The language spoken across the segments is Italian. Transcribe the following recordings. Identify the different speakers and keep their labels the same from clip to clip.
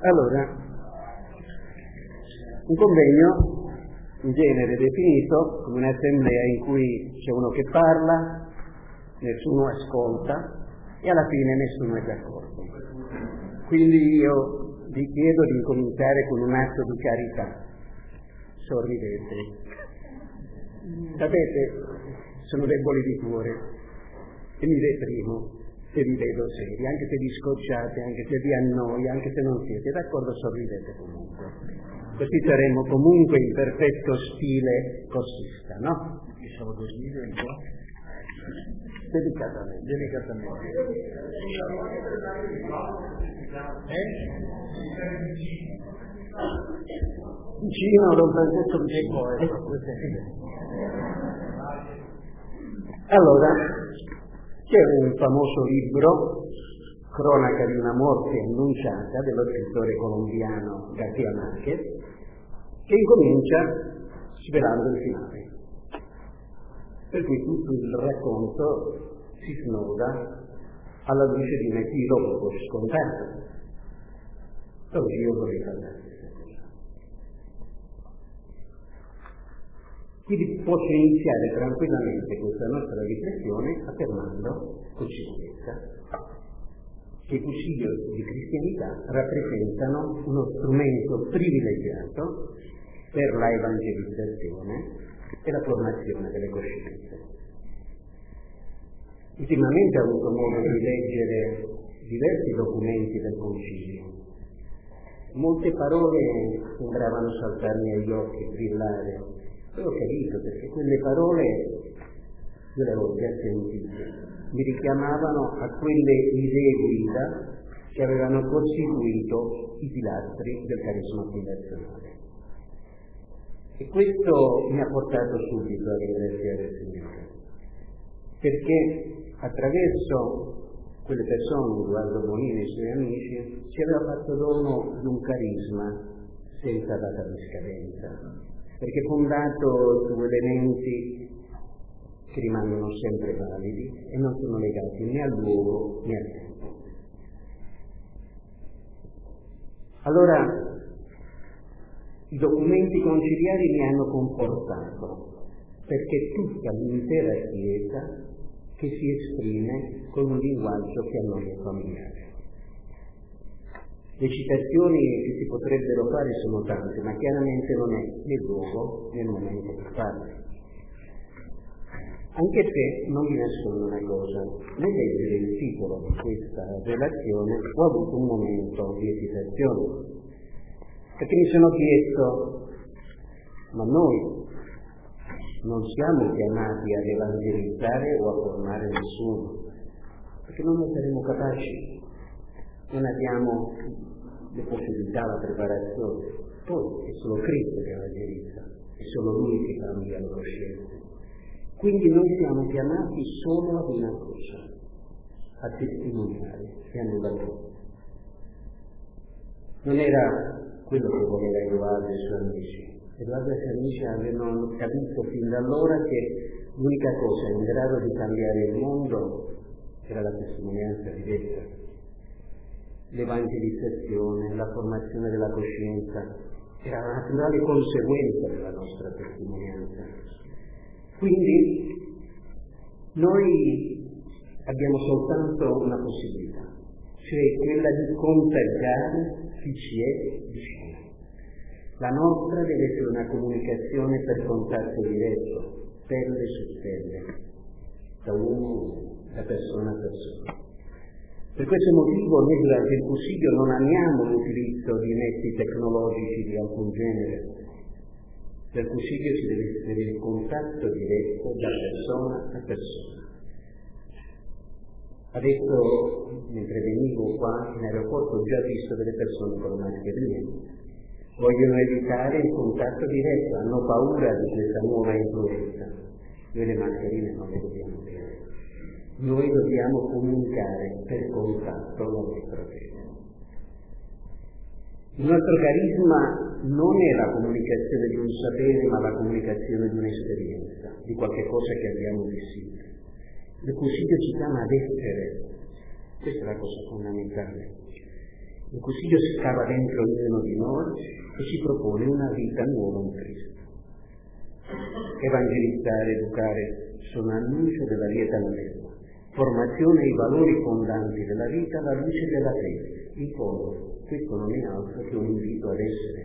Speaker 1: Allora, un convegno in genere definito come un'assemblea in cui c'è uno che parla, nessuno ascolta e alla fine nessuno è d'accordo. Quindi io vi chiedo di incominciare con un atto di carità. Sorridete. Sapete, sono debole di cuore e mi deprimo se vi vedo seri, anche se vi scocciate, anche se vi annoia, anche se non siete d'accordo, sorridete comunque. Così saremo comunque in perfetto stile corsista, no?
Speaker 2: Diciamo così, un po'.
Speaker 1: Delicatamente. Vicino Don Francesco Allora, c'è un famoso libro, Cronaca di una morte annunciata, dello scrittore colombiano García Márquez, che incomincia svelando il finale. Per cui tutto il racconto si snoda alla luce di un epilogo scontato. Oggi io vorrei parlare di questa cosa. Quindi posso iniziare tranquillamente questa nostra riflessione affermando con sicurezza che i consigli di cristianità rappresentano uno strumento privilegiato per la evangelizzazione e la formazione delle coscienze. Ultimamente ho avuto modo di leggere diversi documenti del Concilio. Molte parole sembravano saltarmi agli occhi, brillare. Poi ho capito perché quelle parole io le avevo già sentite, mi richiamavano a quelle idee guida che avevano costituito i pilastri del carisma fondazionale. E questo mi ha portato subito a ringraziare il Signore, perché attraverso quelle persone, Edoardo Bonini e i suoi amici, ci aveva fatto dono di un carisma senza data di scadenza, perché fondato su elementi che rimangono sempre validi e non sono legati né al luogo né al tempo. Allora, i documenti conciliari mi hanno confortato, perché tutta l'intera Chiesa che si esprime con un linguaggio che a noi è familiare. Le citazioni che si potrebbero fare sono tante, ma chiaramente non è né il luogo né il momento per farle. Anche se non vi nascondo una cosa, nel leggere il titolo di questa relazione ho avuto un momento di esitazione, perché mi sono chiesto, ma noi non siamo chiamati ad evangelizzare o a formare nessuno, perché non ne saremo capaci, non abbiamo le possibilità, la preparazione. Poi è solo Cristo che evangelizza, è solo Lui che cambia le coscienze. Quindi noi siamo chiamati solo ad una cosa, a testimoniare e a nulla più. Non era quello che voleva Edoardo e i suoi amici. Edoardo e i suoi amici avevano capito fin da allora che l'unica cosa in grado di cambiare il mondo era la testimonianza diretta, l'evangelizzazione, la formazione della coscienza, era la naturale conseguenza della nostra testimonianza. Quindi noi abbiamo soltanto una possibilità, cioè quella di contagiare chi ci è vicino. La nostra deve essere una comunicazione per contatto diretto, pelle su pelle, da uomo, da persona a persona. Per questo motivo noi durante il Consiglio non amiamo l'utilizzo di mezzi tecnologici di alcun genere. Per Consiglio si deve essere il contatto diretto da persona a persona. Adesso, mentre venivo qua in aeroporto, ho già visto delle persone con mascherine. Vogliono evitare il contatto diretto, hanno paura di questa nuova influenza. Noi le mascherine non le dobbiamo avere. Noi dobbiamo comunicare per contatto la nostra fede. Il nostro carisma non è la comunicazione di un sapere, ma la comunicazione di un'esperienza, di qualche cosa che abbiamo vissuto. Il Consiglio ci chiama ad essere, questa è la cosa fondamentale. In cui Dio si scava dentro ognuno di noi e ci propone una vita nuova in Cristo. Evangelizzare, educare sono annuncio della vita nuova, formazione ai valori fondanti della vita alla luce della fede. In fondo, questo non è altro che un invito ad essere.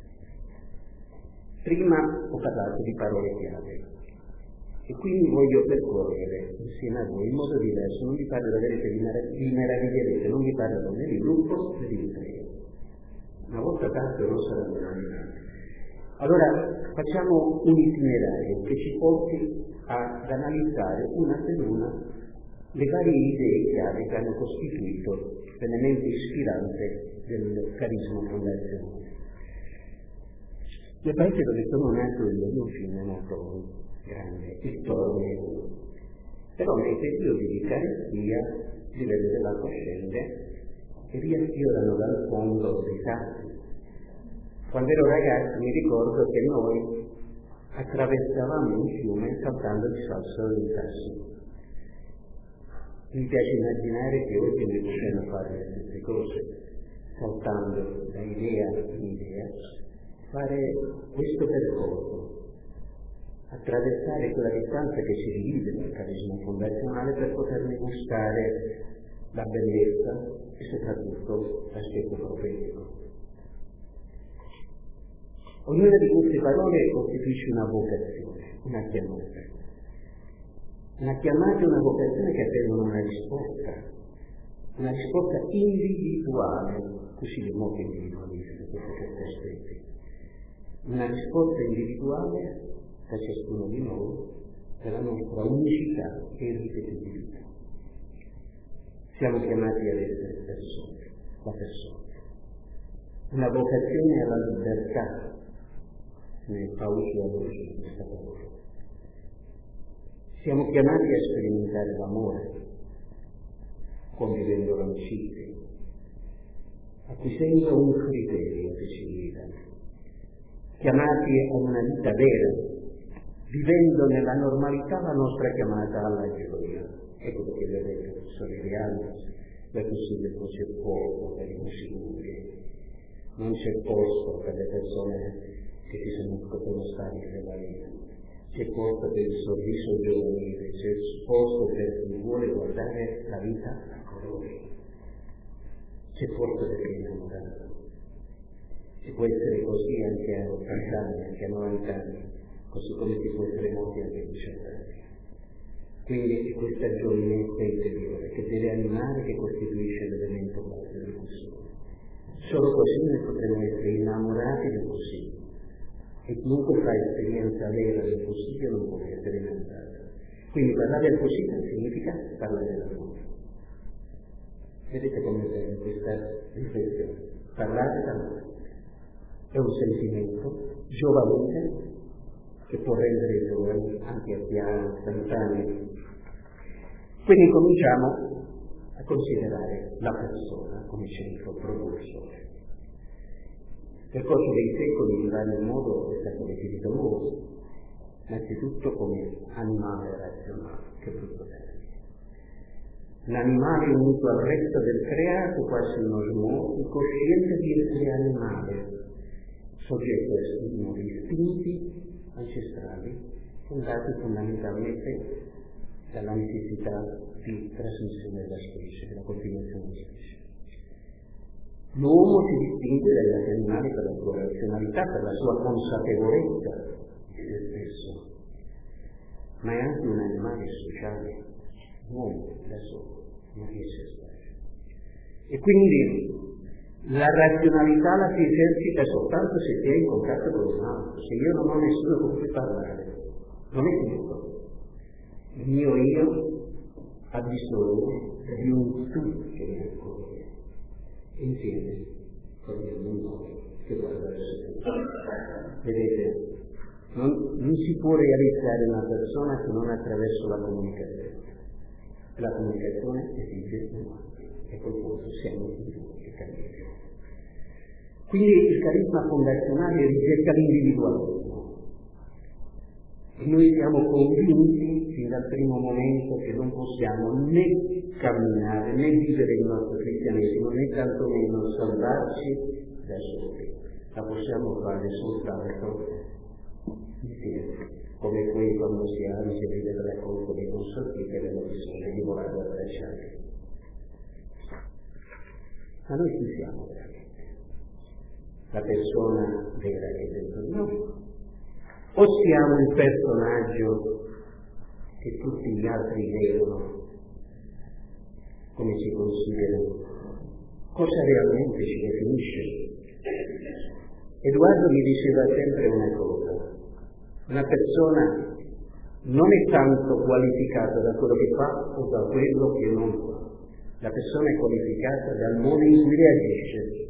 Speaker 1: Prima ho parlato di parole chiave e quindi voglio percorrere insieme a voi in modo diverso. Non vi parlo da vedere, vi meraviglierete, non vi parlo né di gruppo né di impresa. Una volta tanto non sarà mai. Allora facciamo un itinerario che ci porti ad analizzare una per una le varie idee chiave che hanno costituito l'elemento ispirante del carisma fondazionale. Nel paese dove sono nato io, mio figlio è nato grande, piccolo, però nei periodi di carestia i livelli dell'acqua scende e vi affiorano dal fondo dei sassi. Quando ero ragazzo mi ricordo che noi attraversavamo un fiume saltando il sasso del tasso. Mi piace immaginare che oggi noi possiamo fare le stesse cose, saltando da idea in idea, fare questo percorso, attraversare quella distanza che ci divide dal carisma fondazionale per poterne gustare la bellezza e soprattutto l'aspetto profetico. Ognuna di queste parole costituisce una vocazione, una chiamata. Una chiamata e una vocazione che attendono una risposta individuale, così le molti individualisti su questi aspetti. Una risposta individuale da ciascuno di noi della nostra unicità e irripetibilità. Siamo chiamati ad essere persone, la persona. Una vocazione alla libertà, nel Paolo adoro questa parola. Siamo chiamati a sperimentare l'amore, convivendo l'amicizia, acquisendo un criterio che ci guida. Chiamati a una vita vera, vivendo nella normalità la nostra chiamata alla gioia. Ecco perché vedete, sorridiamo, perché non c'è posto per i insicuri, non c'è posto per le persone che si sentono stanche della vita, c'è posto per il sorriso giovanile, c'è posto per chi vuole guardare la vita a colori, c'è posto per chi è innamorato. E può essere così anche a 80 anni, anche a 90 anni, così come si può essere morti anche a 18 anni. Quindi è questa giovinezza interiore che deve animare, che costituisce l'elemento base del vissuto. Solo così noi potremo essere innamorati del possibile. E chiunque fa esperienza vera del possibile non può essere innamorato. Quindi parlare del possibile significa parlare dell'amore. Vedete come è questa riflessione? Parlare dell'amore. È un sentimento giovanile che può rendere giovani anche a piano, 30 anni. Quindi cominciamo a considerare la persona come centro propulsore. Nel corso dei secoli in vario modo è stato definito l'uomo, innanzitutto come animale razionale, che brutto termine. L'animale unito al resto del creato, quasi in osmosi, cosciente di essere animale, soggetto a stimoli istinti ancestrali, fondati fondamentalmente dalla necessità di trasmissione della specie, della continuazione della specie. L'uomo si distingue dagli altri animali per la sua razionalità, per la sua consapevolezza di se stesso, ma è anche un animale sociale, l'uomo da solo non riesce a stare. E quindi la razionalità la si esercita soltanto se si è in contatto con un altro. Se io non ho nessuno con cui parlare, non è tutto. Il mio io ha bisogno di un tu che mi accoglie. Insieme formiamo un noi che guarda verso tutto. Vedete, non si può realizzare una persona se non attraverso la comunicazione. La comunicazione esige un altro. E quel punto siamo in due che cambiano. Quindi il carisma fondazionale rigetta l'individualismo e noi siamo convinti fin dal primo momento che non possiamo né camminare né vivere il nostro cristianesimo né tantomeno salvarci da soli. La possiamo fare soltanto insieme, come poi quando si alza e vede la colpa dei consorti che le persone di volare a abbracciare. Ma noi chi siamo veramente? La persona vera che è dentro di noi? O siamo il personaggio che tutti gli altri vedono come ci considerano? Cosa realmente ci definisce? Edoardo mi diceva sempre una cosa: una persona non è tanto qualificata da quello che fa o da quello che non fa. La persona è qualificata dal modo in cui reagisce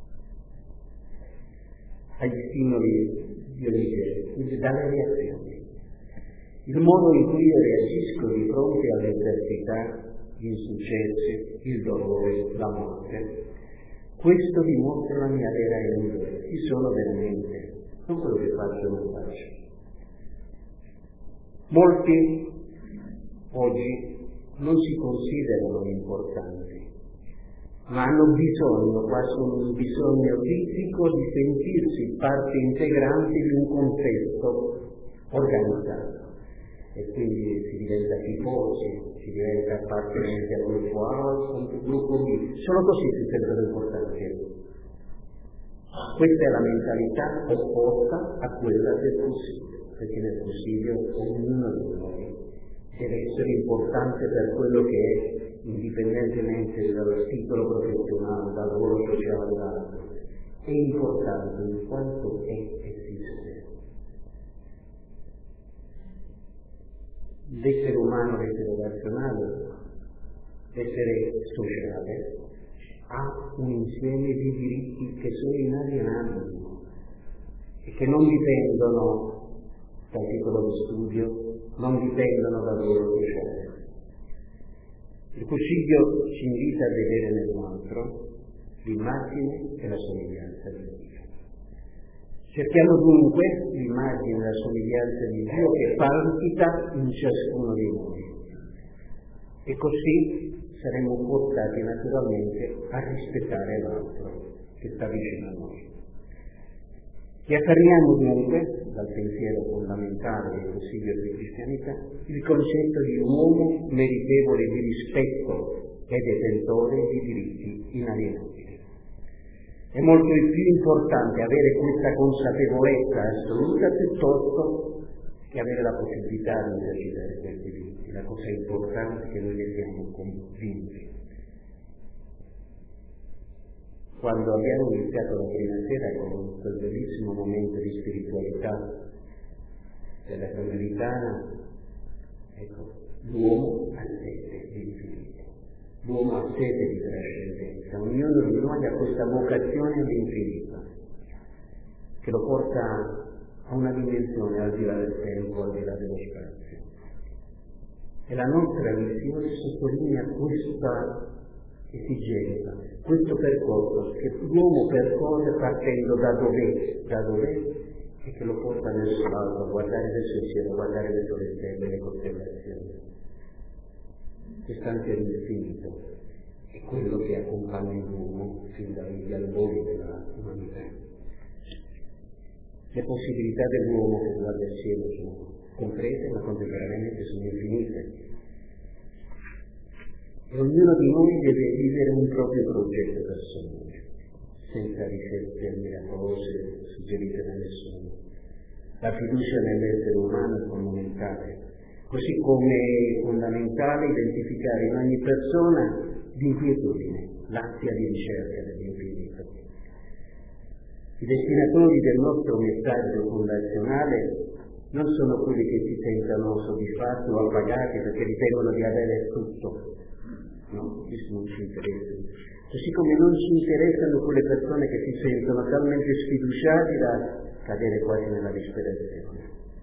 Speaker 1: agli stimoli di ogni genere, quindi dalle reazioni. Il modo in cui io reagisco di fronte alle avversità, gli insuccessi, il dolore, la morte, questo dimostra la mia vera indole, chi sono veramente, non quello che faccio o non faccio. Molti oggi non si considerano importanti, ma hanno bisogno, quasi un bisogno fisico, di sentirsi parte integrante di un contesto organizzato. E quindi si diventa tifosi, si diventa appartenenti al gruppo A o al gruppo B. Solo così si sentono importanti. Questa è la mentalità opposta a quella del Consiglio, perché nel Consiglio ognuno di noi deve essere importante per quello che è, indipendentemente dal titolo professionale, dal lavoro sociale o altro. È importante in quanto è esiste. L'essere umano, l'essere razionale, l'essere sociale ha un insieme di diritti che sono inalienabili e che non dipendono dal titolo di studio, non dipendono dal lavoro sociale. Il Consiglio ci invita a vedere nell'altro l'immagine e la somiglianza di Dio. Cerchiamo dunque l'immagine e la somiglianza di Dio che palpita in ciascuno di noi. E così saremo portati naturalmente a rispettare l'altro che sta vicino a noi. E affermiamo dunque, dal pensiero fondamentale del Consiglio di Cristianità, il concetto di un uomo meritevole di rispetto e detentore di diritti inalienabili. È molto più importante avere questa consapevolezza assoluta piuttosto che avere la possibilità di esercitare questi diritti. La cosa importante è che noi ne siamo convinti. Quando abbiamo iniziato la prima sera con quel bellissimo momento di spiritualità della Carmelitana, ecco, l'uomo ha sete di infinito, l'uomo ha sete di trascendenza, ognuno di noi ha questa vocazione all'infinito, che lo porta a una dimensione al di là del tempo, al di là dello spazio. E la nostra missione sottolinea questa esigenza, questo percorso che l'uomo percorre partendo da dov'è e che lo porta verso l'alto, a guardare verso il cielo, a guardare verso le stelle, le costellazioni. Quest'ansia all'infinito è quello che accompagna l'uomo fin dagli albori della umanità. Le possibilità dell'uomo che guarda il cielo sono concrete, ma contemporaneamente sono infinite. E ognuno di noi deve vivere un proprio progetto personale, senza ricette miracolose suggerite da nessuno. La fiducia nell'essere umano è fondamentale, così come è fondamentale identificare in ogni persona l'inquietudine, l'ansia di ricerca dell'infinito. I destinatori del nostro messaggio fondazionale non sono quelli che si sentono soddisfatti o appagati perché ritengono di avere tutto. No, questo non ci interessa. Così come non ci interessano quelle persone che si sentono talmente sfiduciati da cadere quasi nella disperazione.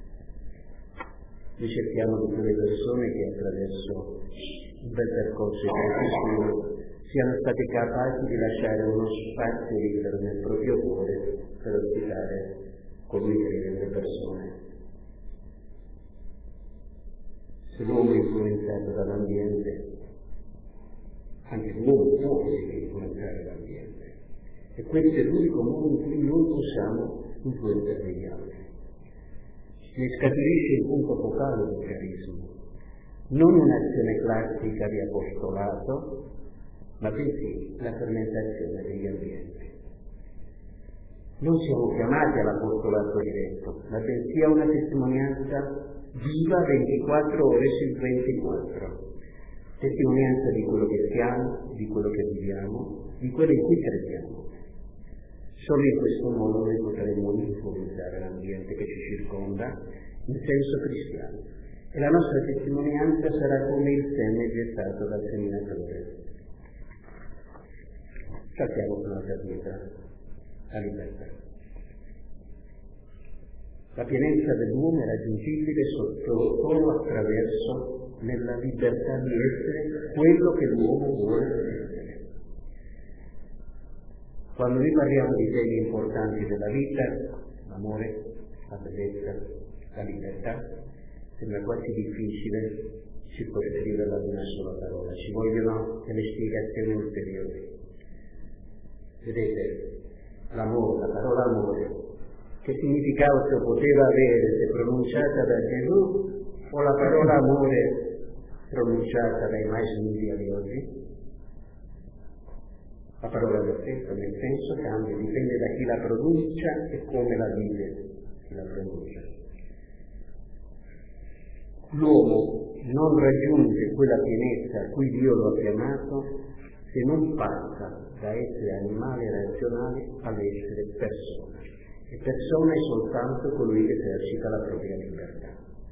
Speaker 1: Noi cerchiamo di quelle persone che attraverso un bel percorso educativo siano state capaci di lasciare uno spazio libero nel proprio cuore per ospitare colui che le persone. Se l'uomo è influenzato dall'ambiente, anche l'uomo può influenzare l'ambiente. E questo è l'unico modo in cui noi possiamo influenzare gli altri. Ne scaturisce il punto focale del carisma, non un'azione classica di apostolato, ma bensì la fermentazione degli ambienti. Non siamo chiamati all'apostolato diretto, ma bensì a una testimonianza viva 24 ore su 24. Testimonianza di quello che siamo, di quello che viviamo, di quello in cui crediamo. Solo in questo modo noi potremo influenzare l'ambiente che ci circonda in senso cristiano. E la nostra testimonianza sarà come il seme gettato dal seminatore. Saltiamo con la vita, la libertà. La pienezza dell'uomo è raggiungibile solo attraverso nella libertà di essere quello che l'uomo vuole essere. Quando noi parliamo di temi importanti della vita, l'amore, la bellezza, la libertà, sembra quasi difficile circoscriverla ad una sola parola. Ci vogliono delle spiegazioni ulteriori. Vedete, l'amore, la parola amore, che significato poteva avere se pronunciata da Gesù o la parola amore pronunciata dai maestri di oggi? La parola è la stessa, nel senso cambia, dipende da chi la pronuncia e come la vive chi la pronuncia. L'uomo non raggiunge quella pienezza a cui Dio lo ha chiamato se non passa da essere animale razionale all'essere persona. E persona è soltanto colui che esercita la propria libertà.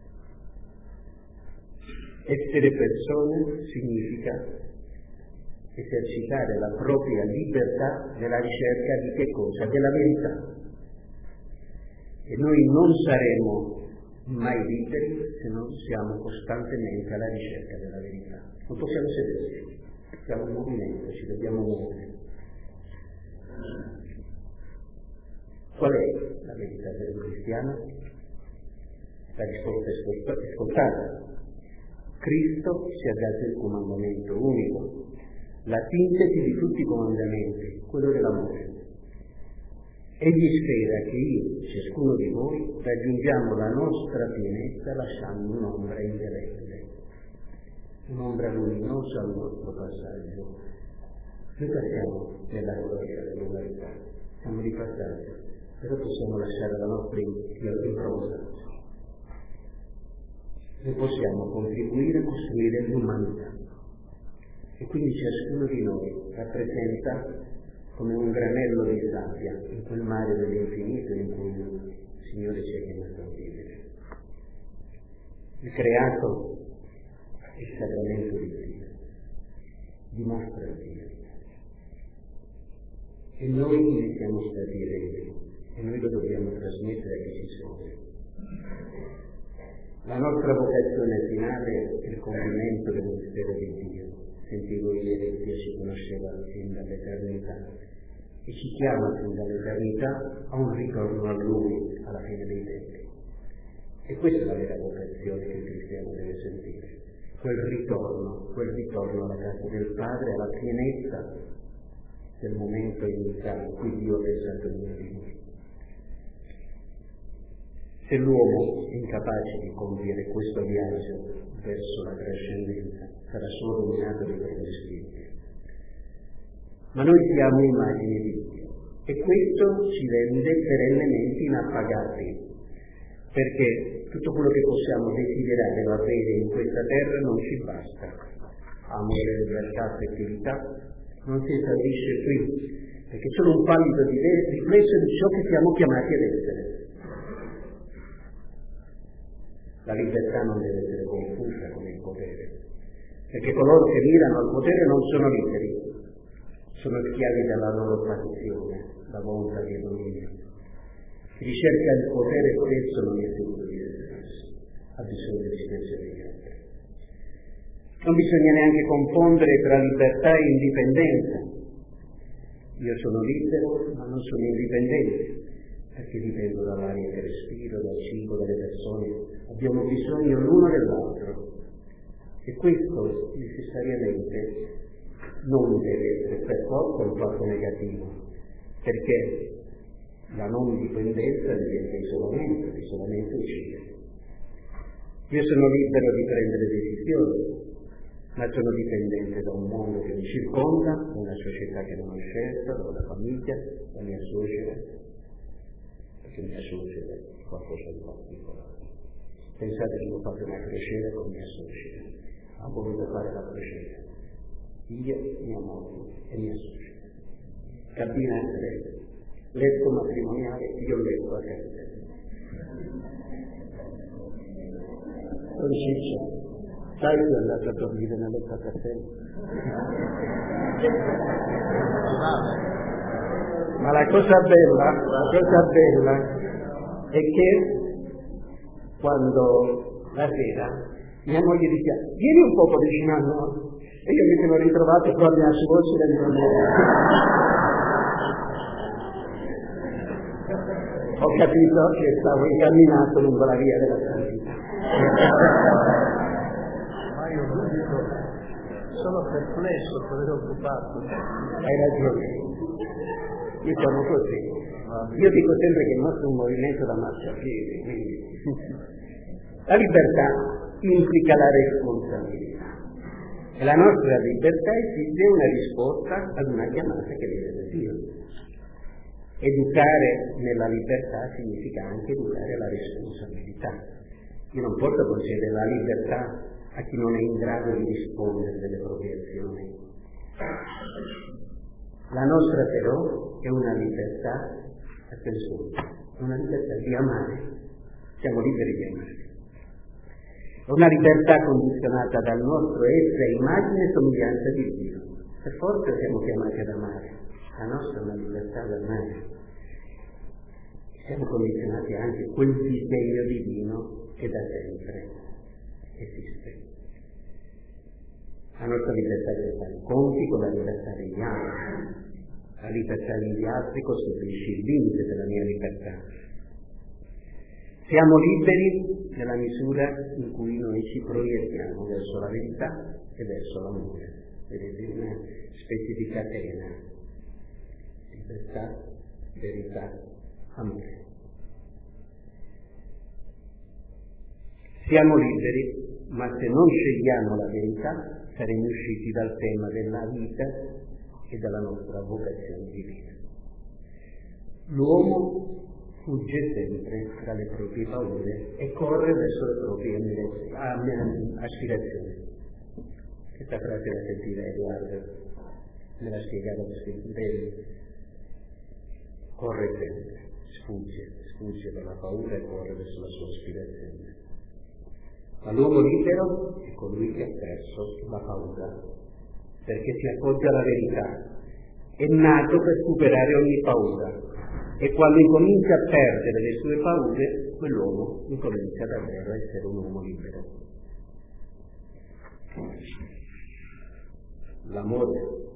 Speaker 1: Essere persone significa esercitare la propria libertà nella ricerca di che cosa? Della verità. E noi non saremo mai liberi se non siamo costantemente alla ricerca della verità. Non possiamo sederci, siamo in movimento, ci dobbiamo muovere. Qual è la verità per un cristiano? La risposta è scontata. Cristo ci ha dato il comandamento unico, la sintesi di tutti i comandamenti, quello dell'amore. Egli spera che io, ciascuno di voi, raggiungiamo la nostra pienezza lasciando un'ombra indelebile, un'ombra luminosa al nostro passaggio. Noi passiamo nella gloria dell'umanità, siamo di passaggio, però possiamo lasciare la nostra impronta. Noi possiamo contribuire a costruire l'umanità. E quindi ciascuno di noi rappresenta come un granello di sabbia in quel mare dell'infinito in cui il Signore ci ha chiamato a vivere. Il creato è il sacramento di Dio, dimostra Dio. E noi ne siamo stati resi, e noi lo dobbiamo trasmettere a chi ci segue. La nostra vocazione finale è il compimento del mistero di Dio. Sentivo ieri che Dio ci conosceva fin dall'eternità e ci chiama fin dall'eternità a un ritorno a Lui alla fine dei tempi. E questa è la vera vocazione che il cristiano deve sentire, quel ritorno alla casa del Padre, alla pienezza del momento iniziale in cui Dio ha pensato di noi. Se l'uomo è incapace di compiere questo viaggio verso la trascendenza, sarà solo dominato dai propri spiriti. Ma noi siamo immagini di Dio e questo ci rende perennemente inappagati, perché tutto quello che possiamo desiderare o avere in questa terra non ci basta. Amore, libertà, affettività non si esaurisce qui, perché è solo un pallido riflesso di ciò che siamo chiamati ad essere. La libertà non deve essere confusa con il potere, perché coloro che mirano al potere non sono liberi, sono schiavi della loro passione, la volontà di dominio. Chi ricerca il potere stesso non è sicuro di se stesso, ha bisogno di stesso degli altri. Non bisogna neanche confondere tra libertà e indipendenza. Io sono libero, ma non sono indipendente, perché dipendo dall'aria che respiro, dal cibo, dalle persone. Abbiamo bisogno l'uno dell'altro. E questo necessariamente non deve essere per forza un fatto negativo, perché la non dipendenza diventa isolamento, l'isolamento uccide. Io sono libero di prendere decisioni, ma sono dipendente da un mondo che mi circonda, da una società che non ho scelto, da una famiglia, da mia suocera, perché mia suocera è qualcosa di particolare. Pensate che ho fatto una crociera con mia suocera, ha voluto fare la crociera, io, mia moglie e mia suocera. Cabina a tre, letto matrimoniale, io letto a castello. Don Ciccio, sai che è andato a dormire nel letto a castello? Ma la cosa bella è che quando la sera mia moglie diceva vieni un poco vicino a noi, e io mi sono ritrovato con mia suocera di ho capito che stavo incamminato lungo la via della santità.
Speaker 2: Ma io sono perplesso, preoccupato.
Speaker 1: Hai ragione, io sono così. Io dico sempre che il nostro è un movimento da marciapiede, quindi la libertà implica la responsabilità e la nostra libertà esige una risposta ad una chiamata che viene da Dio. Educare nella libertà significa anche educare la responsabilità. Io non posso concedere la libertà a chi non è in grado di rispondere delle proprie azioni. La nostra però è una libertà, attenzione, una libertà di amare. Siamo liberi di amare. Una libertà condizionata dal nostro essere immagine e somiglianza di Dio. Per forza siamo chiamati ad amare. La nostra è una libertà da amare. Siamo condizionati anche a quel disegno divino che da sempre esiste. La nostra libertà deve fare i conti con la libertà degli altri. La libertà degli altri costituisce il limite della mia libertà. Siamo liberi nella misura in cui noi ci proiettiamo verso la verità e verso l'amore. Vedete, una specifica catena. Libertà, verità, amore. Siamo liberi, ma se non scegliamo la verità saremo usciti dal tema della vita e dalla nostra vocazione di vita. L'uomo fugge sempre dalle proprie paure e corre verso le proprie aspirazioni. Questa frase la sentiva Edoardo, me la spiegava bene. Corre sempre, sfugge dalla paura e corre verso la sua aspirazione. Ma l'uomo libero è colui che ha perso la paura, perché si appoggia alla verità. È nato per superare ogni paura. E quando incomincia a perdere le sue paure, quell'uomo incomincia davvero a essere un uomo libero. L'amore.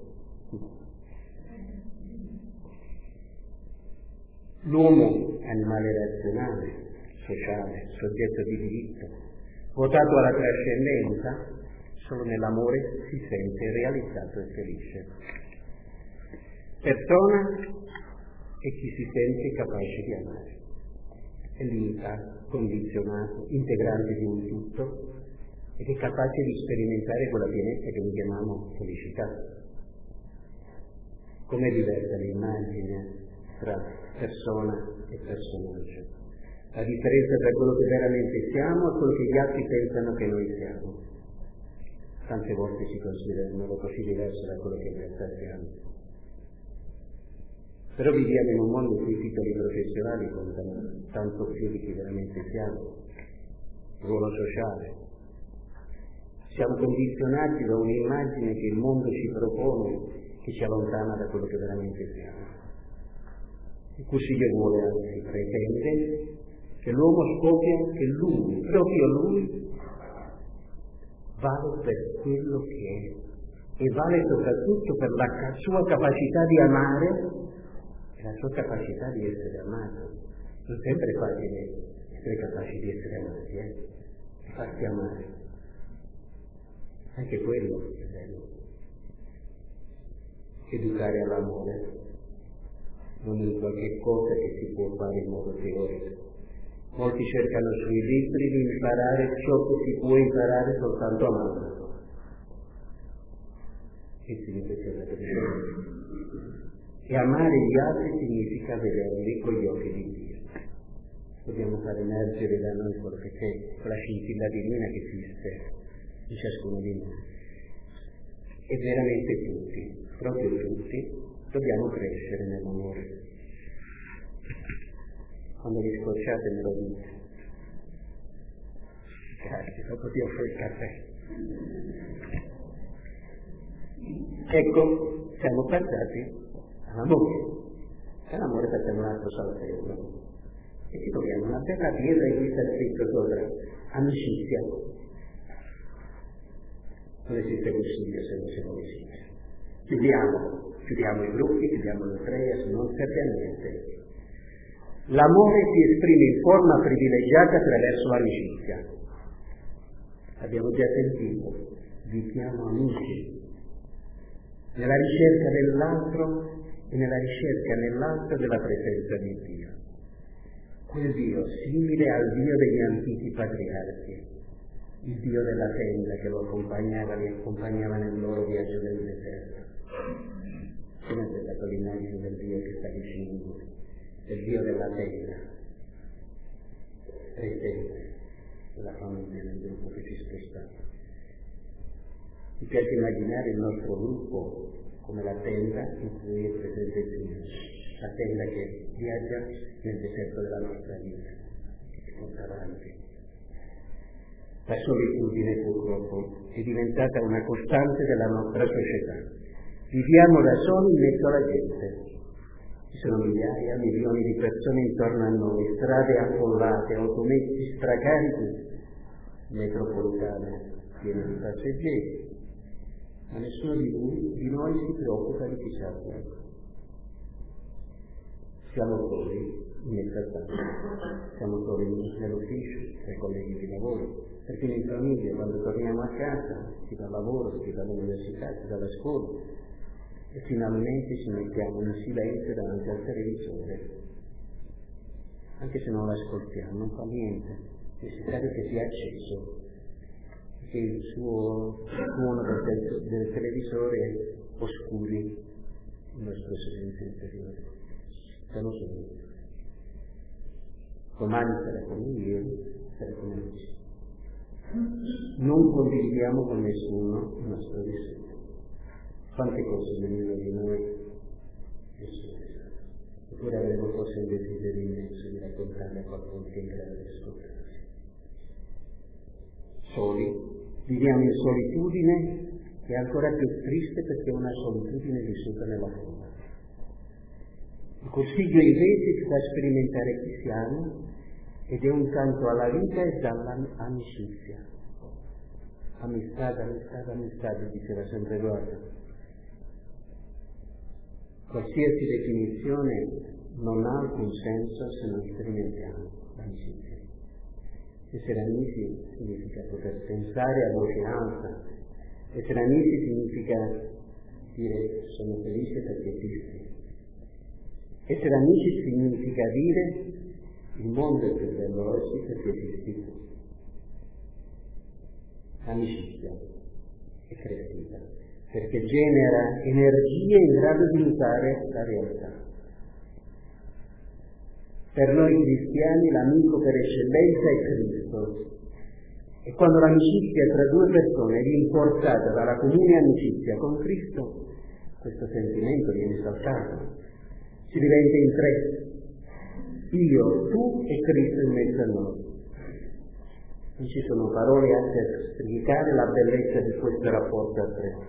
Speaker 1: L'uomo è animale razionale, sociale, soggetto di diritto, votato alla trascendenza, solo nell'amore si sente realizzato e felice. Persona e chi si sente capace di amare. È limitato, condizionato, integrante di un tutto ed è capace di sperimentare quella pienezza che noi chiamiamo felicità. Com'è diversa l'immagine tra persona e personaggio? La differenza tra quello che veramente siamo e quello che gli altri pensano che noi siamo. Tante volte ci considera in modo così diverso da quello che in realtà siamo. Però viviamo in un mondo in cui i titoli professionali contano tanto più di chi veramente siamo. Il ruolo sociale. Siamo condizionati da un'immagine che il mondo ci propone, che ci allontana da quello che veramente siamo. Il Consiglio vuole, anzi pretende, che l'uomo scopia che lui, proprio lui, vale per quello che è e vale soprattutto per la sua capacità di amare e la sua capacità di essere amato. Non sempre è facile essere capaci di essere amati, farsi amare. Anche quello è bello. Educare all'amore non è qualche cosa che si può fare in modo teorico. Molti cercano sui libri di imparare ciò che si può imparare soltanto amando. E significa la persona. E amare gli altri significa vederli con gli occhi di Dio. Dobbiamo far emergere da noi quello che c'è, quella scintilla divina che esiste in ciascuno di noi. E veramente tutti, proprio tutti, dobbiamo crescere nell'amore. Quando vi scocciate me lo dite. Grazie, dopo ti offro il caffè. Ecco, siamo passati all'amore. E l'amore facciamo un altro saltello. E ci troviamo una bella pietra in cui sta scritto sopra amicizia. Non esiste consiglio se non siamo amicizia. Chiudiamo i gruppi, chiudiamo le tre, non serve a niente. L'amore si esprime in forma privilegiata attraverso l'amicizia. Abbiamo già sentito, vi chiamo amici. Nella ricerca dell'altro e nella ricerca nell'altro della presenza di Dio. Quel Dio simile al Dio degli antichi patriarchi, il Dio della tenda che li accompagnava nel loro viaggio nel deserto. Come è stata l'immagine del Dio che sta vicino, del Dio della tenda, presente nella famiglia, nel gruppo che si spostava. Mi piace immaginare il nostro gruppo come la tenda in cui è presente il Signore, la tenda che viaggia nel deserto della nostra vita, che ci porta avanti. La solitudine purtroppo è diventata una costante della nostra società. Viviamo da soli in mezzo alla gente. Ci sono migliaia, milioni di persone intorno a noi, strade affollate, automezzi stracarichi, metropolitane piene di passeggeri. Ma nessuno di noi si preoccupa di chissà quanto. Siamo soli in mezzo a tanto. Siamo soli nell'ufficio, tra i colleghi di lavoro, perfino in famiglia, quando torniamo a casa, chi dal lavoro, chi dall'università, chi dalla scuola, e finalmente ci mettiamo in silenzio davanti al televisore. Anche se non l'ascoltiamo, non fa niente, è necessario che sia acceso, che il suono del televisore oscuri il nostro silenzio interiore. Siamo soli. Domani sarà come ieri, sarà come oggi. Non condividiamo con nessuno il nostro vissuto. Quante cose venivano di noi, nessuno ne sa. Eppure avremo forse un desiderio immenso di raccontarle a qualcuno che è in grado di ascoltarci. Soli, viviamo in solitudine, che è ancora più triste perché è una solitudine vissuta nella folla. Il consiglio invece ci fa sperimentare chi siamo ed è un canto alla vita e dall'amicizia. Amistà, diceva sempre Edoardo. Qualsiasi definizione non ha alcun senso se non sperimentiamo l'amicizia. Essere amici significa poter pensare a voce alta. Essere amici significa dire sono felice perché esisti. Essere amici significa dire il mondo è più bello oggi perché esisti tu. L'amicizia è creativa perché genera energie in grado di mutare la realtà. Per noi cristiani l'amico per eccellenza è Cristo. E quando l'amicizia tra due persone è rinforzata dalla comune amicizia con Cristo, questo sentimento viene saltato. Si diventa in tre. Io, tu e Cristo in mezzo a noi. Non ci sono parole per spiegare la bellezza di questo rapporto a tre.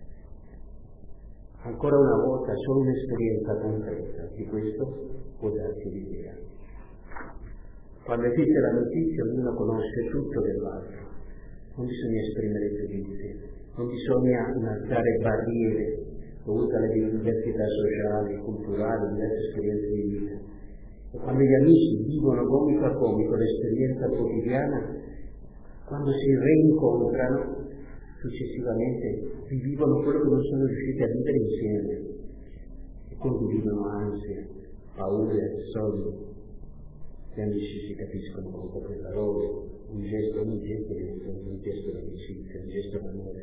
Speaker 1: Ancora una volta solo un'esperienza concreta di questo può darci l'idea. Quando esiste l'amicizia ognuno conosce tutto dell'altro, non bisogna esprimere giudizi, non bisogna innalzare barriere dovute alle diversità sociali, culturali, diverse esperienze di vita. E quando gli amici vivono gomito a gomito l'esperienza quotidiana, quando si rincontrano, successivamente rivivono quello che non sono riusciti a vivere insieme e condividono ansie, paure, sogni. Gli amici si capiscono con poche parole, un gesto diventa un gesto d'amicizia, un gesto d'amore.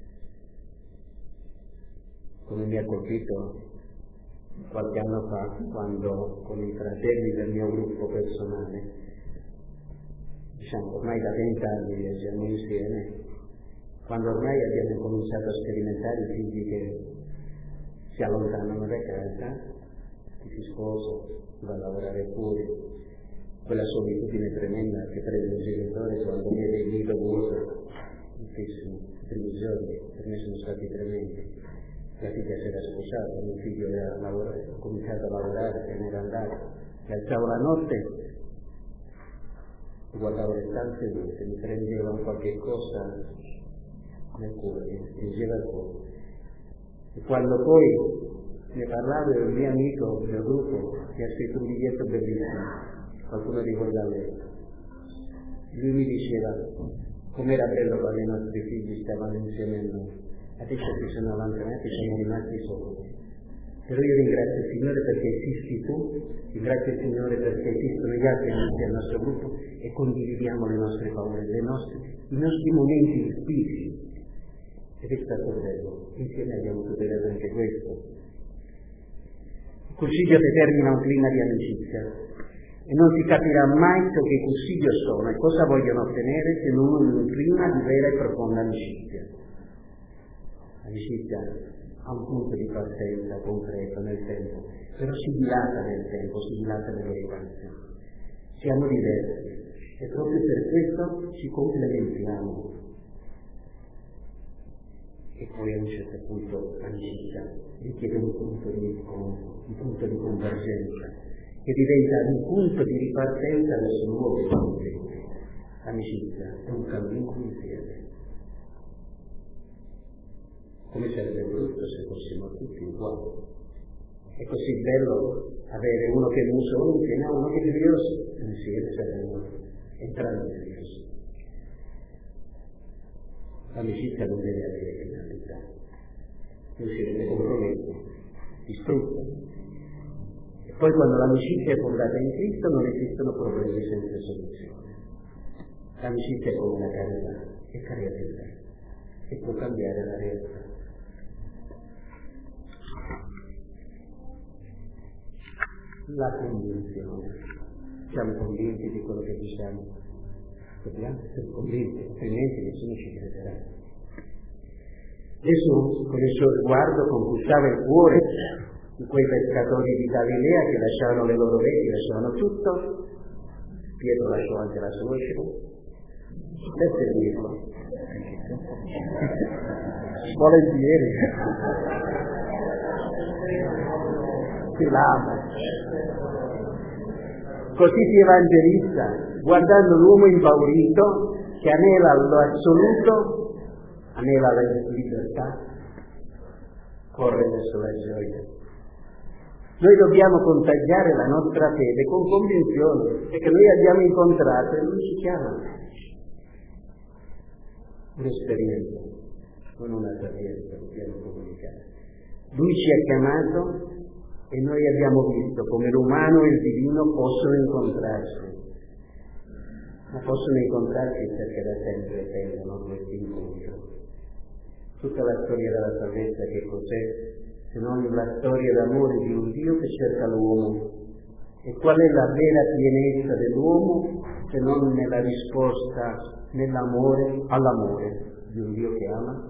Speaker 1: Come mi ha colpito qualche anno fa, quando con i fratelli del mio gruppo personale, diciamo ormai da 20 anni viaggiamo insieme, quando ormai abbiamo cominciato a sperimentare i figli che si allontanano da casa, chi si sposa, va a lavorare fuori, quella solitudine tremenda che prende il genitore quando vede il nido vuoto, i primi giorni per me sono stati tremendi. La figlia si era sposata, mio figlio ha cominciato a lavorare, se n'era andato, mi alzavo la notte, guardavo le stanze vuote, mi prendeva un qualche cosa nel cuore, mi stringeva il cuore. E quando poi ne parlavo del mio amico del gruppo che ha scritto un biglietto bellissimo, qualcuno ricorda lei, lui mi diceva com'era bello quando i nostri figli stavano insieme a noi. Adesso si sono allontanati, siamo rimasti soli. Però io ringrazio il Signore perché esisti tu, ringrazio il Signore perché esistono gli altri amici del nostro gruppo e condividiamo le nostre paure, i nostri momenti difficili. Ed è stato bello, insieme abbiamo superato anche questo. Il consiglio determina un clima di amicizia e non si capirà mai ciò che i consigli sono e cosa vogliono ottenere se non un clima di vera e profonda amicizia. L'amicizia ha un punto di partenza concreto nel tempo, però si dilata nel tempo, si dilata nelle vacanze. Siamo diversi e proprio per questo ci complementiamo. E poi a un certo punto l'amicizia richiede un punto di incontro, un punto di convergenza, che diventa un punto di ripartenza verso nuovi orizzonti. L'amicizia è un cammino insieme. Come sarebbe brutto se fossimo tutti uguali. È così bello avere uno che è muso, uno che no, uno che è curioso, insieme saremo entrambi curiosi. L'amicizia non deve avere finalità, non si rende compromesso, distrutto. E poi quando l'amicizia è fondata in Cristo non esistono problemi senza soluzione. L'amicizia è come la carità, è carità e può cambiare la realtà. La convinzione. Siamo convinti di quello che diciamo. Dobbiamo essere convinti, altrimenti nessuno ci crederà. Gesù, con il suo sguardo, conquistava il cuore di quei pescatori di Galilea che lasciavano le loro reti, lasciavano tutto. Pietro lasciò anche la sua per seguirlo. Volentieri. Si lama. Così si evangelizza, guardando l'uomo impaurito che anela all'assoluto, anela alla libertà, corre verso la gioia. Noi dobbiamo contagiare la nostra fede con convinzione, perché noi abbiamo incontrato e lui ci chiama. Un'esperienza, non una sapienza, dobbiamo comunicare. Lui ci ha chiamato e noi abbiamo visto come l'umano e il divino possono incontrarsi, ma possono incontrarsi perché da sempre tendono questi incontri. Tutta la storia della salvezza che cos'è se non la storia d'amore di un Dio che cerca l'uomo? E qual è la vera pienezza dell'uomo se non nella risposta, nell'amore all'amore di un Dio che ama?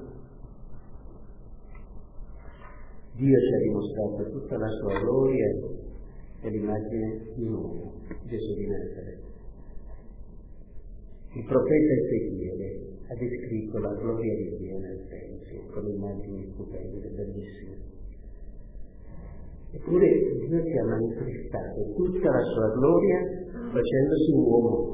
Speaker 1: Dio ci ha dimostrato tutta la sua gloria e l'immagine di un uomo, Gesù di Nazareth. Il profeta Ezechiele ha descritto la gloria di Dio nel Tempio con immagini stupende, bellissime. Eppure Dio ci ha manifestato tutta la sua gloria facendosi un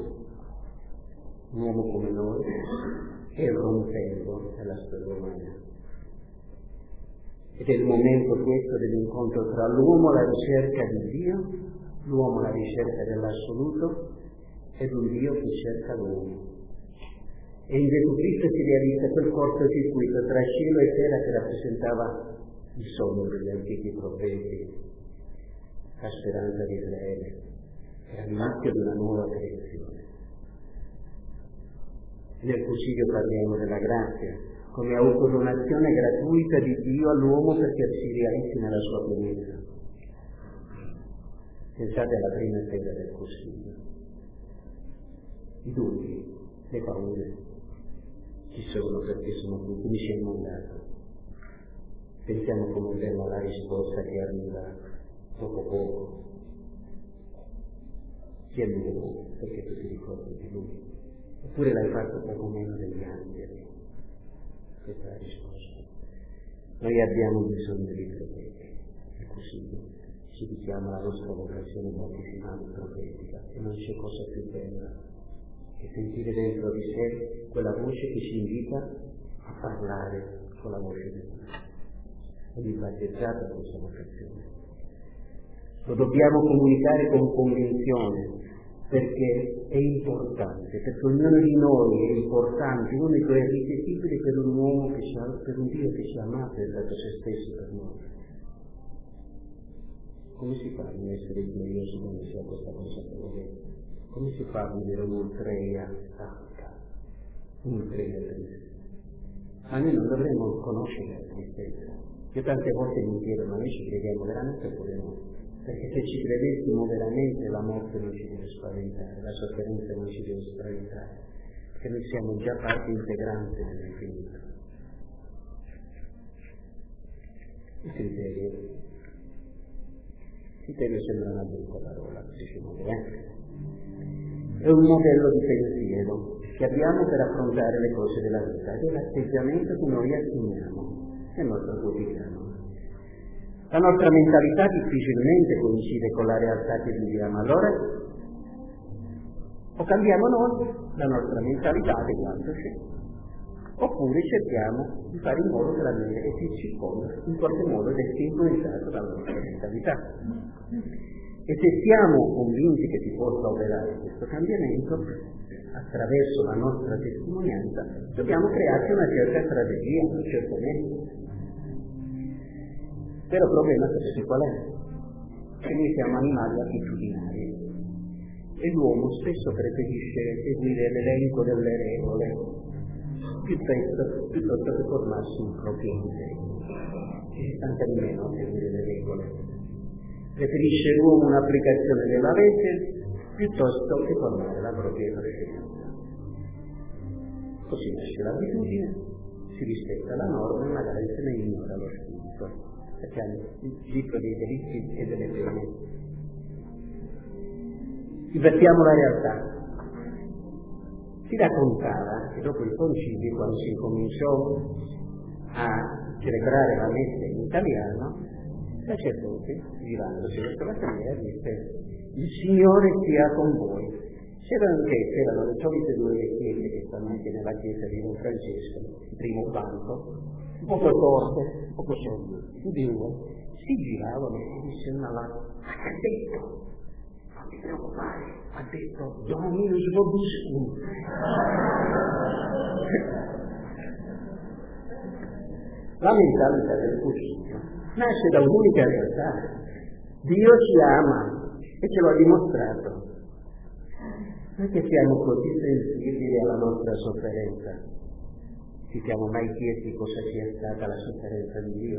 Speaker 1: uomo come noi e rompendo nella storia umana. Ed è il momento questo dell'incontro tra l'uomo alla ricerca di Dio, l'uomo alla ricerca dell'assoluto, ed un Dio che cerca l'uomo. E in Gesù Cristo si realizza quel cortocircuito tra cielo e terra che rappresentava il sogno degli antichi profeti, la speranza di Israele, era l'inizio di una nuova creazione. Nel Concilio parliamo della grazia come autodonazione gratuita di Dio all'uomo perché si realizzi nella sua pienezza. Pensate alla prima sera del Concilio. I dubbi, le paure ci sono perché sono tutti mi si è mollato. Pensiamo come bella la risposta che arriva dopo poco. Chi è l'uomo? Perché tu ti ricordi di lui? Oppure l'hai fatto poco meno degli angeli? Questa è la risposta. Noi abbiamo bisogno di profeti, e così ci richiama la nostra vocazione battesimale profetica, e non c'è cosa più bella che sentire dentro di sé quella voce che ci invita a parlare con la voce di Dio. E mi battezzate a questa vocazione. Lo dobbiamo comunicare con convinzione, perché è importante, perché ognuno di noi è importante, unico e irripetibile per un uomo per un Dio che ci ha amato e ha dato se stesso per noi. Come si fa a non essere glorioso quando si ha questa consapevolezza? Come si fa a vivere un'ultreia stanca, un'ultreia triste? Ma noi non dovremmo conoscere la tristezza. Io tante volte mi chiedo, ma noi ci crediamo veramente oppure no? Perché se ci credessimo veramente la morte non ci deve spaventare, la sofferenza non ci deve spaventare, perché noi siamo già parte integrante dell'infinito. Il criterio sembra una brutta parola, diciamo bene. È un modello di pensiero che abbiamo per affrontare le cose della vita, ed è l'atteggiamento che noi assumiamo nel nostro quotidiano. La nostra mentalità difficilmente coincide con la realtà che viviamo, allora o cambiamo noi la nostra mentalità adeguandoci, oppure cerchiamo di fare in modo che la vita che ci circonda in qualche modo sia influenzato dalla nostra mentalità. E se siamo convinti che si possa operare questo cambiamento attraverso la nostra testimonianza, dobbiamo crearci una certa strategia, un certo metodo. Però il problema sapete qual è? Che noi siamo animali abitudinari e l'uomo spesso preferisce seguire l'elenco delle regole piuttosto che formarsi un proprio impegno. Ci stanca di meno a seguire le regole. Preferisce l'uomo un'applicazione della legge piuttosto che formare la propria coscienza. Così nasce l'abitudine, si rispetta la norma e magari se ne ignora lo spirito. Perché il libro dei delitti e delle pene. Invertiamo la realtà. Si raccontava che dopo il concilio, quando si incominciò a celebrare la messa in italiano, il sacerdote, girandosi verso la camera, disse: il Signore sia con voi. C'erano le solite due vecchiette che stanno anche nella chiesa di Don Francesco, il primo banco, un poco torte, un poco sordo, tutti due, si giravano e disse una là, ha detto, non ti preoccupare, ha detto Dominus Vobiscum. La mentalità del Concilio nasce da un'unica realtà: Dio ci ama e ce l'ha dimostrato. Noi che siamo così sensibili alla nostra sofferenza, ci siamo mai chiesti cosa sia stata la sofferenza di Dio?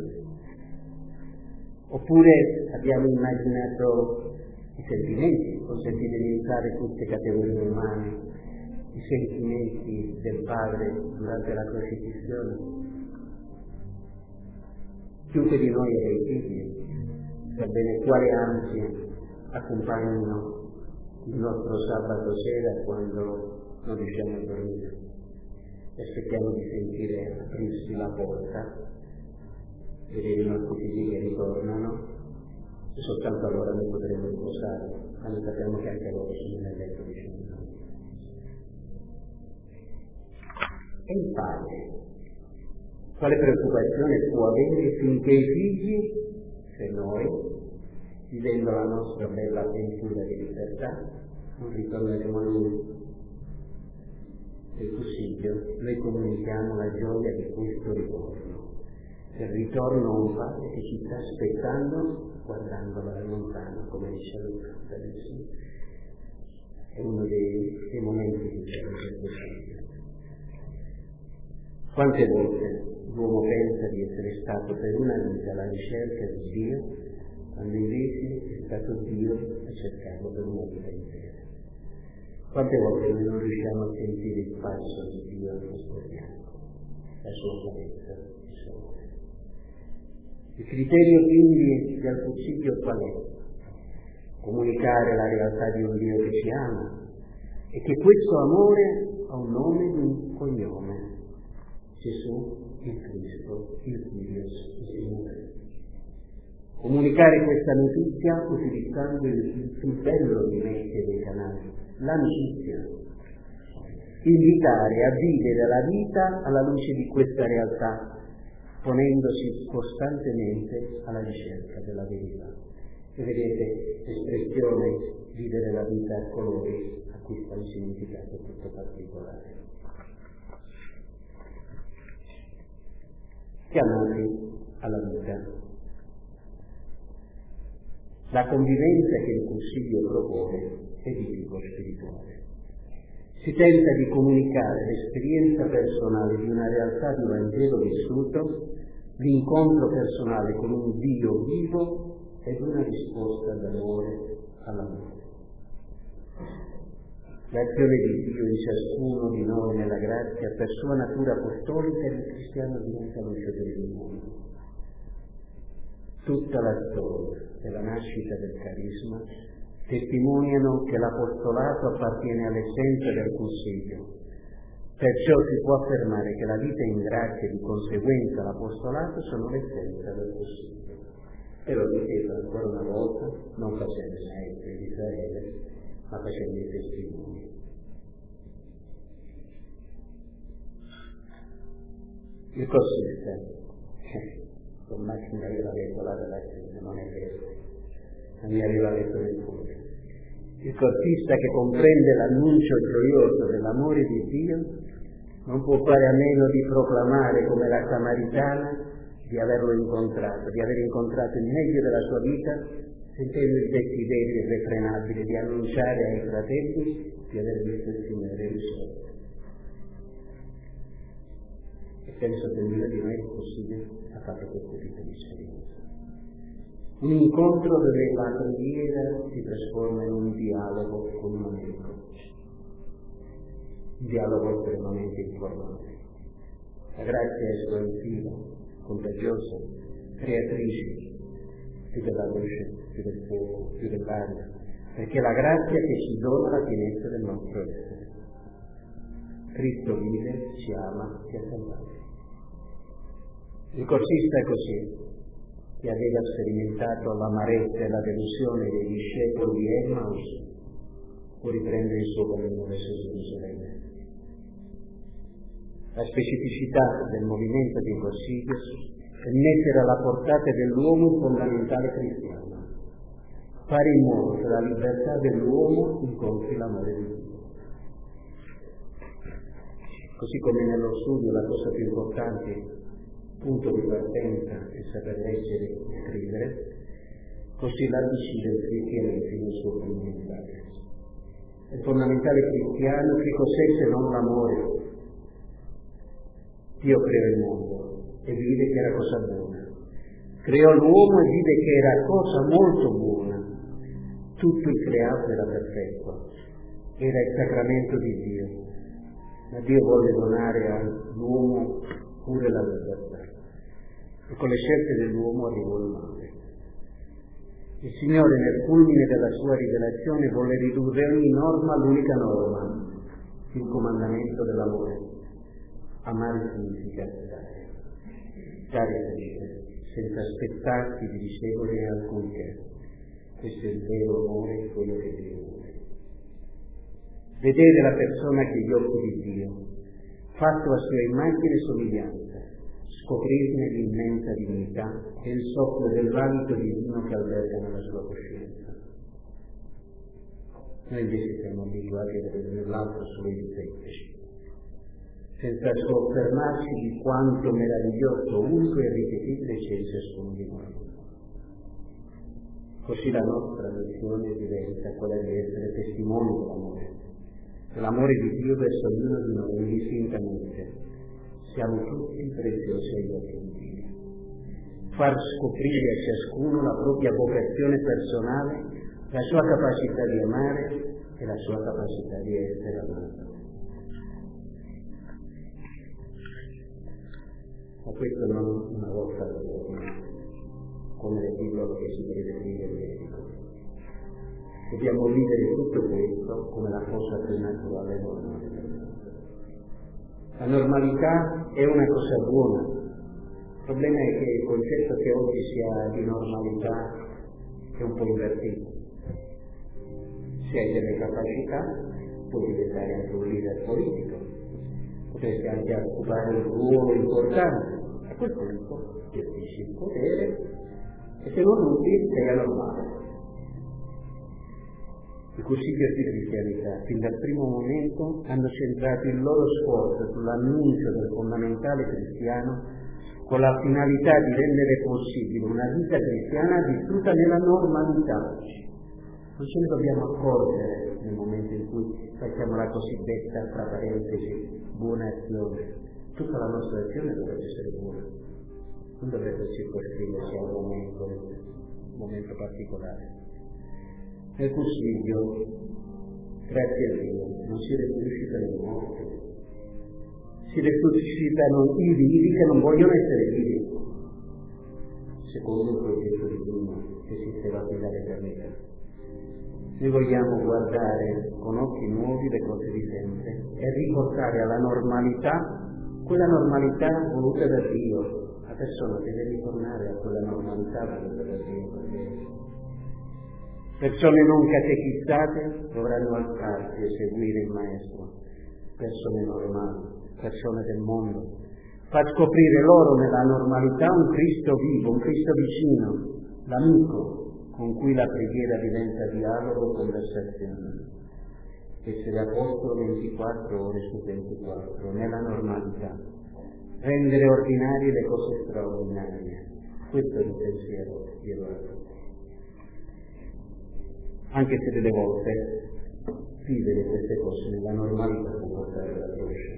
Speaker 1: Oppure abbiamo immaginato i sentimenti, consentite di usare tutte categorie umane, i sentimenti del Padre durante la crocifissione? Chiunque di noi è dei figli, sa bene quale ansia accompagnano il nostro sabato sera quando non riusciamo a dormire. Aspettiamo di sentire aprirsi la porta, vedere i nostri figli che ritornano, e soltanto allora noi potremo riposare, quando sappiamo che anche loro sono nel letto vicino a noi. E il padre, quale preoccupazione può avere finché i figli, se noi, vivendo la nostra bella avventura di libertà, non ritorneremo a lui? del Consiglio noi comunichiamo la gioia di questo ritorno, del ritorno a un Padre che ci sta aspettando guardandolo da lontano, come dice Luca. È uno dei momenti di gioia del Consiglio. Quante volte l'uomo pensa di essere stato per una vita alla ricerca di Dio, quando invece è stato Dio a cercarlo per una vita intera. Quante volte noi non riusciamo a sentire il passo di Dio al nostro fianco, la sua chiarezza, il suo amore. Il criterio quindi del Consiglio qual è? Comunicare la realtà di un Dio che ci ama e che questo amore ha un nome e un cognome: Gesù, il Cristo, il Figlio, il Signore. Comunicare questa notizia utilizzando il più bello di mezzi dei canali, l'amicizia. Invitare a vivere la vita alla luce di questa realtà, ponendosi costantemente alla ricerca della verità. E vedete, l'espressione vivere la vita a colori acquista un significato tutto particolare. Chiamati alla vita. La convivenza che il Consiglio propone è di tipo spirituale. Si tenta di comunicare l'esperienza personale di una realtà di Vangelo vissuto, l'incontro personale con un Dio vivo ed una risposta d'amore all'amore. L'azione di Dio in ciascuno di noi nella grazia, per sua natura apostolica, il cristiano diventa luce del mondo. Tutta la storia della nascita del carisma testimoniano che l'apostolato appartiene all'essenza del Consiglio. Perciò si può affermare che la vita in grazia e di conseguenza l'apostolato sono l'essenza del Consiglio. E lo ripeto ancora una volta, non facendo i maestri di Israele, ma facendo i testimoni. Il corsista, ormai mi aveva letto la relazione, non è vero, ma mi aveva letto nel cuore. Il corsista che comprende l'annuncio gioioso dell'amore di Dio non può fare a meno di proclamare come la Samaritana di averlo incontrato, di aver incontrato il meglio della sua vita, sentendo il desiderio irrefrenabile di annunciare ai fratelli di aver visto il Signore risorto. E penso che ognuno di noi Consiglio ha fatto questo tipo di esperienza. Un incontro dove la preghiera si trasforma in un dialogo con un amico, un dialogo estremamente importante. La grazia è espansiva, contagiosa, creatrice, più della luce, più del fuoco, più dell'aria, perché è la grazia che ci dona la pienezza del nostro essere. Cristo vive, ci ama, ci ha salvato. Il corsista è così, che aveva sperimentato l'amarezza e la delusione dei discepoli di Emmaus, può riprendere il suo cammino verso Gerusalemme. La specificità del movimento di Consiglio è mettere alla portata dell'uomo il fondamentale cristiano, fare in modo che la libertà dell'uomo incontri l'amore di Dio. Così come nello studio la cosa più importante, punto di partenza, è saper leggere e scrivere, così la decide il cristiano nel suo fondamentale. Il fondamentale cristiano che cos'è se non l'amore? Dio creò il mondo e vide che era cosa buona. Creò l'uomo e vide che era cosa molto buona. Tutto il creato era perfetto, era il sacramento di Dio. Ma Dio volle donare all'uomo pure la libertà. E con le scelte dell'uomo arrivò il male. Il Signore nel culmine della sua rivelazione volle ridurre ogni norma all'unica norma, il comandamento dell'amore. Amare significa dare sempre, senza aspettarsi di ricevere alcunché. Questo è il vero amore, quello che Dio vuole. Vedere la persona che gli occhi di Dio, fatto a sua immagine e somiglianza, scoprirne l'immensa dignità e il soffio dell'alito divino che alberga nella sua coscienza. Noi invece siamo abituati a vedere nell'altro solo i difetti, senza soffermarci di quanto meraviglioso, unico e ripetibile c'è in ciascuno di noi. Così la nostra missione diventa quella di essere testimoni dell'amore di Dio verso ognuno di noi indistintamente. Siamo tutti preziosi agli occhi di Dio. Far scoprire a ciascuno la propria vocazione personale, la sua capacità di amare e la sua capacità di essere amato. Ma questo non una volta al giorno, come le pillole che si deve dire il medico. Dobbiamo vivere tutto questo come la cosa più naturale e normale. La normalità è una cosa buona. Il problema è che il concetto che oggi si ha di normalità è un po' invertito. Se hai delle capacità, puoi diventare anche un leader politico, potresti anche occupare un ruolo importante. A quel punto gestisci il potere e se non usi sei anormale. I consigli di cristianità, fin dal primo momento, hanno centrato il loro sforzo sull'annuncio del fondamentale cristiano con la finalità di rendere possibile una vita cristiana vissuta nella normalità. Non ce ne dobbiamo accorgere nel momento in cui facciamo la cosiddetta, tra parentesi, buona azione. Tutta la nostra azione dovrebbe essere buona, non dovrebbe circoscriversi a un momento particolare. Nel consiglio, grazie a Dio, non si resuscitano i morti, si resuscitano i vivi che non vogliono essere vivi, secondo il progetto divino che esisteva fino all'eternità. Noi vogliamo guardare con occhi nuovi le cose di sempre e riportare alla normalità quella normalità voluta da Dio. La persona deve ritornare a quella normalità voluta da Dio. Persone non catechizzate dovranno alzarsi e seguire il Maestro. Persone normali, persone del mondo. Far scoprire loro nella normalità un Cristo vivo, un Cristo vicino, l'amico con cui la preghiera diventa dialogo e conversazione. Essere apostolo 24 ore su 24, nella normalità. Rendere ordinarie le cose straordinarie. Questo è il pensiero di Edoardo. Anche se delle volte vivere queste cose nella normalità può portare alla croce.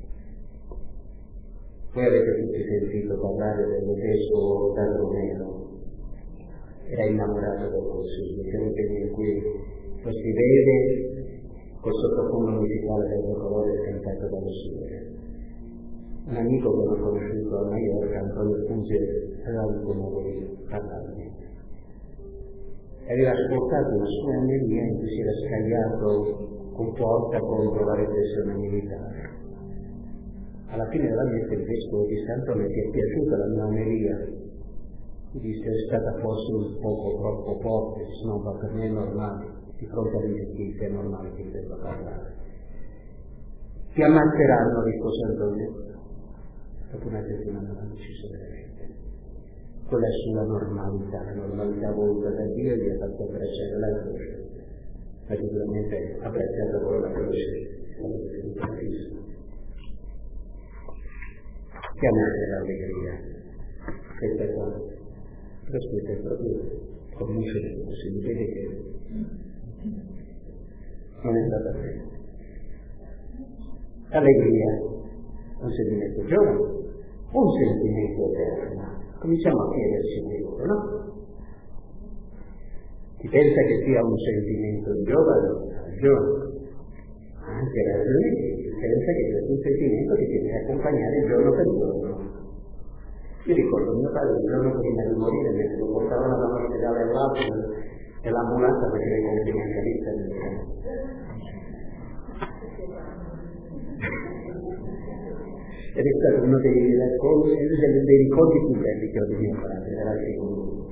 Speaker 1: Voi avete tutti sentito parlare del vescovo Romero. Era innamorato del consiglio, c'è un tema in cui lo si vede col sottofondo musicale del colore cantato dalle suore. Un amico che l'ho conosciuto a Maiorca, Antonio Funge, aveva avuto modo di parlarne. Aveva ascoltato una sua omelia in cui si era scagliato con forza contro la repressione militare. Alla fine della messa il vescovo di Sant'Antonio ti è piaciuta la mia omelia? Mi disse: è stata forse un poco troppo forte, se no per me è normale, di fronte all'ingiustizia è normale che debba parlare. Ti ammazzeranno, rispose Antonio. Dopo una settimana l'hanno ucciso veramente. Quella è sulla normalità, la normalità voluta da Dio gli ha fatto abbracciare la croce, ma sicuramente abbracciata con la croce è Cristo. Chiamate l'allegria, questa cosa, però è proprio conoscere, si vede che non è andata bene. Allegria, un sentimento giovane, un sentimento eterno. Cominciamo a chiederci questo, no? Chi pensa che sia un sentimento giovane, ha ragione. Anche ragione chi pensa che sia un sentimento che ti deve accompagnare giorno per giorno. Io ricordo mio padre il giorno prima di morire, mentre lo portavano dall'ospedale all'altro e l'ambulanza faceva i complimenti all'interno. Ed è stato uno dei ricordi più belli che ho di mio padre, era sicuro.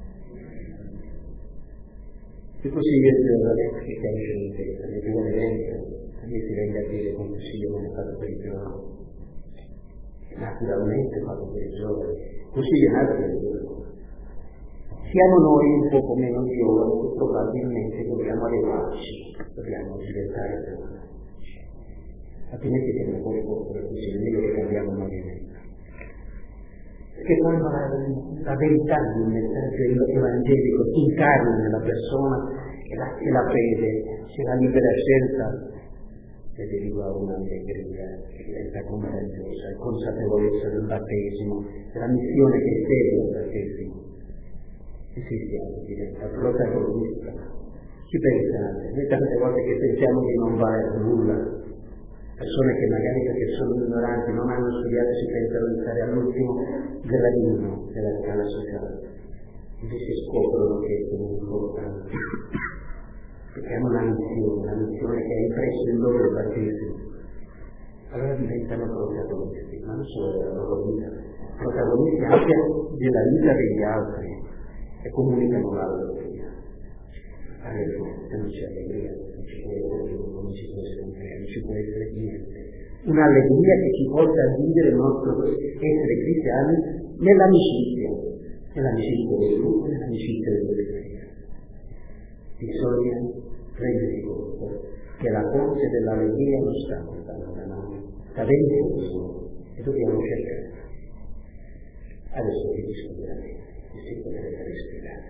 Speaker 1: E così io dico la che cresce in testa, le giovani vengono, a me si venga a dire come io non è fatto per i giovani. Naturalmente è fatto per i giovani, così è nato per i giovani. Siamo noi un poco meno giovani, probabilmente dobbiamo allevarci, dobbiamo diventare giovani. altrimenti siamo fuori fuoco, così è meglio che cambiamo movimento. Che quando la verità di un messaggio evangelico si incarna nella persona e la fede, c'è la libera scelta che deriva un'allegria che diventa contagiosa, e consapevolezza del battesimo, della missione che segue il battesimo. Il cristiano diventa protagonista. Ci pensate, noi tante volte che pensiamo che non vale nulla, persone che magari perché sono ignoranti, non hanno studiato, si pensano di stare all'ultimo gradino della scala sociale, invece scoprono che sono importanti, perché hanno una missione che ha impresso il loro battesimo. Allora diventano protagonisti, ma non solo della loro vita, protagonisti anche della vita degli altri e comunicano la loro vita. Se non c'è allegria, non ci può essere Dio, non ci può essere un Dio, non ci può essere niente. Un'allegria che ci porta a vivere il nostro essere cristiani nell'amicizia del gruppo, nell'amicizia dell'Evangelio. Bisogna prendere conto che la fonte dell'allegria non sta lontano da noi, sta dentro di noi e dobbiamo cercarla. Adesso vi dico veramente, e si potrebbe respirare.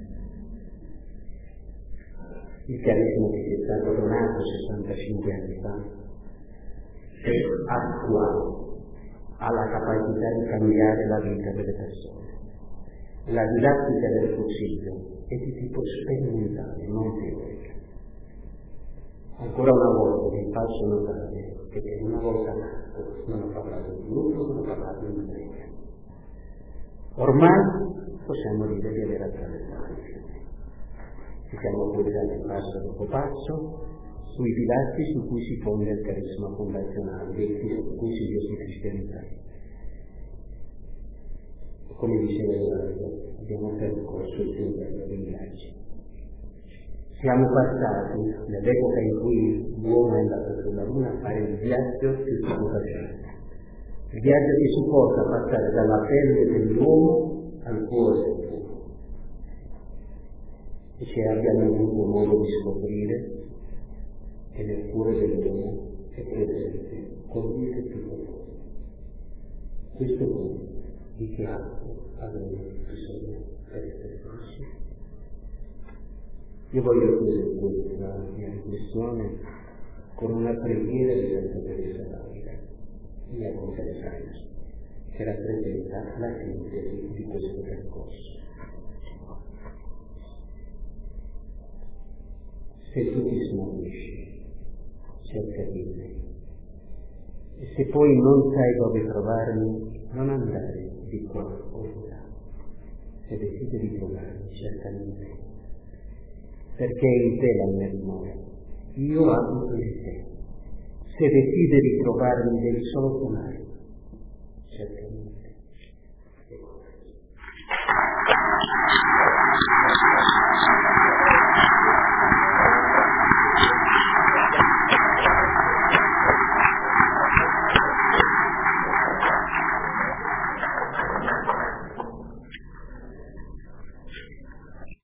Speaker 1: Il carisma che è stato donato 65 anni fa è attuale, ha la capacità di cambiare la vita delle persone. La didattica del Consiglio è di tipo sperimentale, non teorica. Ancora una volta vi faccio notare che per una volta non ho parlato di gruppo, non ho parlato di Lega. Ormai possiamo dire di aver attraversato il fiume. Ci siamo appoggiati passo dopo passo sui pilastri su cui si fonda il carisma fondazionale, su cui si vive cristianità. Come diceva, abbiamo percorso il tempo dei viaggi. Siamo passati nell'epoca in cui l'uomo è andato sulla Luna a fare il viaggio che si può fare. Il viaggio che si porta a passare dalla pelle dell'uomo al cuore dell'uomo. E se abbiamo avuto modo di scoprire che nel cuore dell'uomo è presente colui che tutto può. Questo punto di che altro avremo bisogno per essere conosciuti. Io voglio chiudere questa mia riflessione con una preghiera di Santa Teresa d'Avila, mia confessante, che rappresenta la sintesi di questo percorso. Se tu ti smarrisci, cerca di me. E se poi non sai dove trovarmi, non andare di qua o di là. Se desideri trovarmi, cerca di me. Perché è in te la mia dimora. Io abito in te. Se desideri trovarmi, devi solo chiamarmi. Cerca di me.